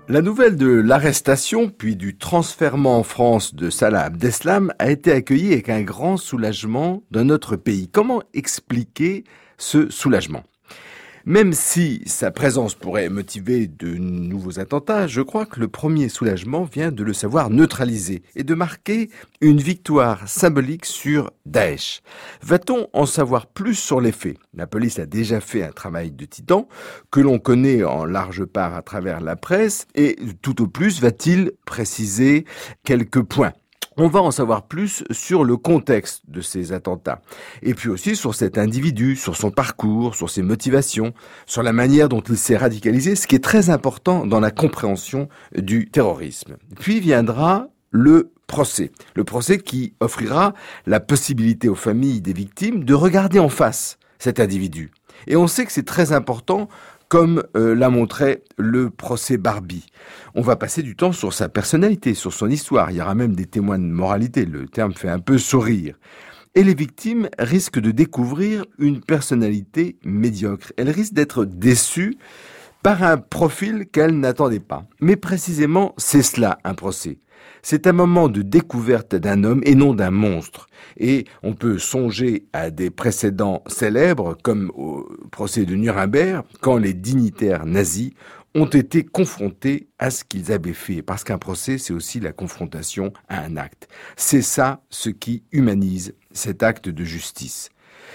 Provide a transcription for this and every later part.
La nouvelle de l'arrestation puis du transfèrement en France de Salah Abdeslam a été accueillie avec un grand soulagement dans notre pays. Comment expliquer ce soulagement ? Même si sa présence pourrait motiver de nouveaux attentats, je crois que le premier soulagement vient de le savoir neutraliser et de marquer une victoire symbolique sur Daesh. Va-t-on en savoir plus sur les faits ? La police a déjà fait un travail de titan que l'on connaît en large part à travers la presse et tout au plus va-t-il préciser quelques points ? On va en savoir plus sur le contexte de ces attentats. Et puis aussi sur cet individu, sur son parcours, sur ses motivations, sur la manière dont il s'est radicalisé, ce qui est très important dans la compréhension du terrorisme. Puis viendra le procès. Le procès qui offrira la possibilité aux familles des victimes de regarder en face cet individu. Et on sait que c'est très important comme l'a montré le procès Barbie. On va passer du temps sur sa personnalité, sur son histoire. Il y aura même des témoins de moralité. Le terme fait un peu sourire. Et les victimes risquent de découvrir une personnalité médiocre. Elles risquent d'être déçues par un profil qu'elles n'attendaient pas. Mais précisément, c'est cela, un procès. C'est un moment de découverte d'un homme et non d'un monstre. Et on peut songer à des précédents célèbres, comme au procès de Nuremberg, quand les dignitaires nazis ont été confrontés à ce qu'ils avaient fait. Parce qu'un procès, c'est aussi la confrontation à un acte. C'est ça ce qui humanise cet acte de justice.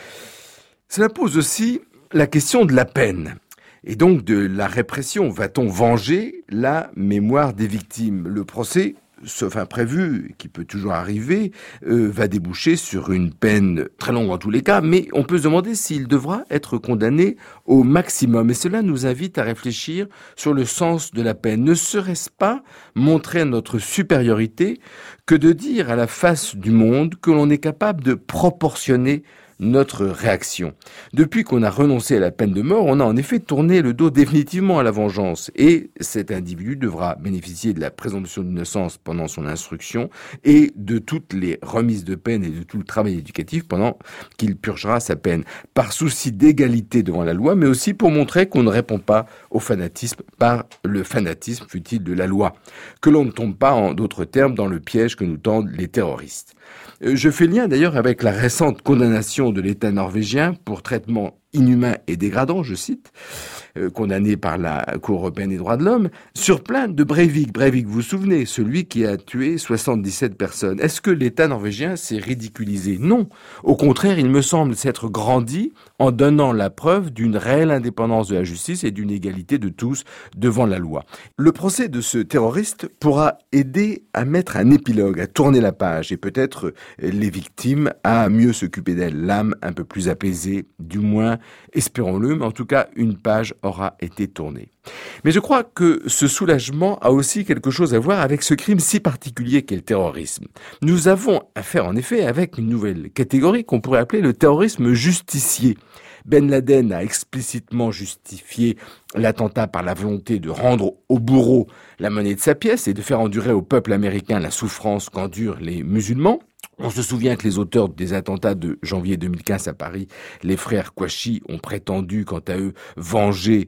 Cela pose aussi la question de la peine. Et donc de la répression. Va-t-on venger la mémoire des victimes ? Le procès, sauf imprévu, qui peut toujours arriver, va déboucher sur une peine très longue en tous les cas, mais on peut se demander s'il devra être condamné au maximum. Et cela nous invite à réfléchir sur le sens de la peine. Ne serait-ce pas montrer notre supériorité que de dire à la face du monde que l'on est capable de proportionner notre réaction. Depuis qu'on a renoncé à la peine de mort, on a en effet tourné le dos définitivement à la vengeance et cet individu devra bénéficier de la présomption d'innocence pendant son instruction et de toutes les remises de peine et de tout le travail éducatif pendant qu'il purgera sa peine. Par souci d'égalité devant la loi, mais aussi pour montrer qu'on ne répond pas au fanatisme par le fanatisme, fût-il de la loi. Que l'on ne tombe pas, en d'autres termes, dans le piège que nous tendent les terroristes. Je fais lien d'ailleurs avec la récente condamnation de l'État norvégien pour traitement inhumain et dégradant, je cite, condamné par la Cour européenne des droits de l'homme, sur plainte de Breivik. Breivik, vous vous souvenez, celui qui a tué 77 personnes. Est-ce que l'État norvégien s'est ridiculisé ? Non. Au contraire, il me semble s'être grandi en donnant la preuve d'une réelle indépendance de la justice et d'une égalité de tous devant la loi. Le procès de ce terroriste pourra aider à mettre un épilogue, à tourner la page et peut-être les victimes à mieux s'occuper d'elles, l'âme un peu plus apaisée, du moins espérons-le, mais en tout cas, une page aura été tournée. Mais je crois que ce soulagement a aussi quelque chose à voir avec ce crime si particulier qu'est le terrorisme. Nous avons affaire en effet avec une nouvelle catégorie qu'on pourrait appeler le terrorisme justicier. Ben Laden a explicitement justifié l'attentat par la volonté de rendre au bourreau la monnaie de sa pièce et de faire endurer au peuple américain la souffrance qu'endurent les musulmans. On se souvient que les auteurs des attentats de janvier 2015 à Paris, les frères Kouachi, ont prétendu, quant à eux, venger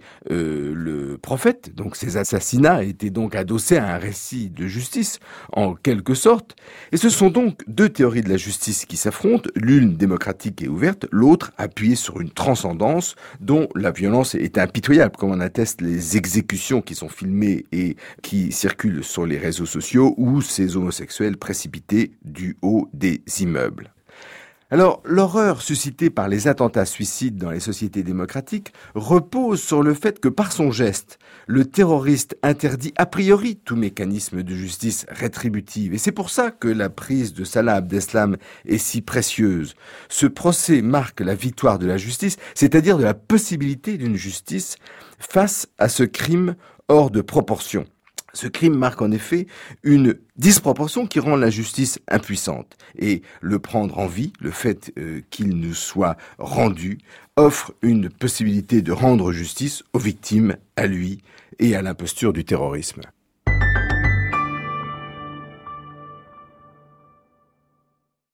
le prophète. Donc ces assassinats étaient donc adossés à un récit de justice, en quelque sorte. Et ce sont donc deux théories de la justice qui s'affrontent, l'une démocratique et ouverte, l'autre appuyée sur une transcendance dont la violence est impitoyable, comme en attestent les exécutions qui sont filmées et qui circulent sur les réseaux sociaux, ou ces homosexuels précipités du haut des immeubles. Alors, l'horreur suscitée par les attentats suicides dans les sociétés démocratiques repose sur le fait que par son geste, le terroriste interdit a priori tout mécanisme de justice rétributive. Et c'est pour ça que la prise de Salah Abdeslam est si précieuse. Ce procès marque la victoire de la justice, c'est-à-dire de la possibilité d'une justice face à ce crime hors de proportion. Ce crime marque en effet une disproportion qui rend la justice impuissante. Et le prendre en vie, le fait qu'il nous soit rendu, offre une possibilité de rendre justice aux victimes, à lui et à l'imposture du terrorisme.